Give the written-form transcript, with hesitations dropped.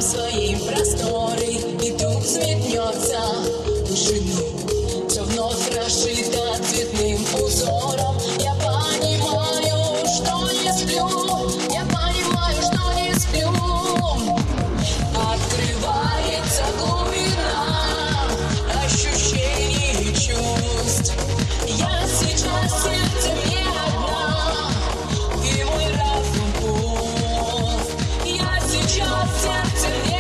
свои просторы, и тут взметнется вышину, все вновь расшито цветным узором. Я понимаю, что не сплю, я понимаю, что не сплю. Открывается глубина ощущений и чувств. Я сейчас сердце мне одна, и мой разум пуст. Я сейчас сердце мне